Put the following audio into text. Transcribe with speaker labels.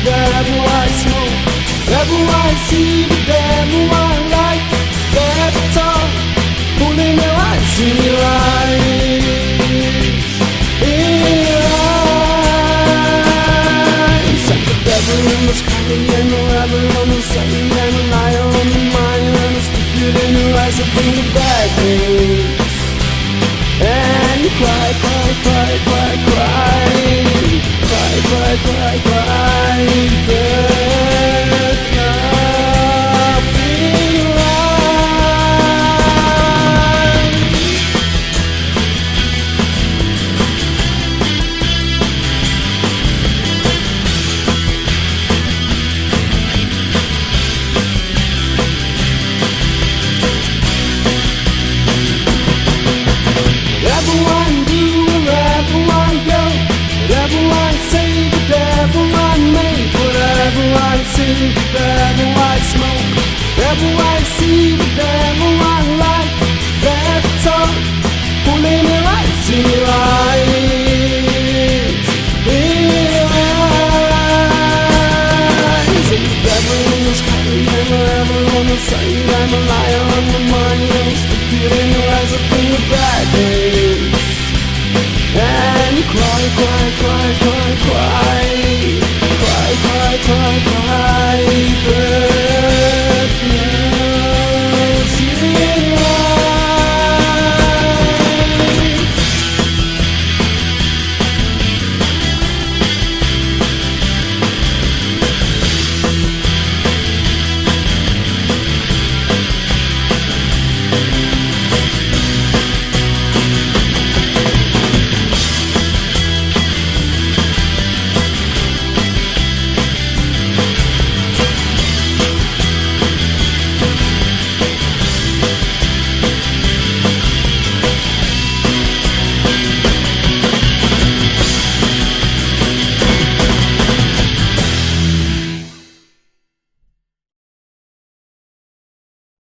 Speaker 1: devil I smoke. Devil I see, the devil I like. Better pulling your eyes in your eyes. And the devil in the sky and the rebel on the sun and the lion on the mind and the stupid in your eyes that bring the bad news. And you cry, cry, cry, cry, cry. Cry, cry, cry, cry. There's nothing right. Everyone do, everyone go. Everyone say the devil I make. Whatever I say, the devil I smoke. Everyone see.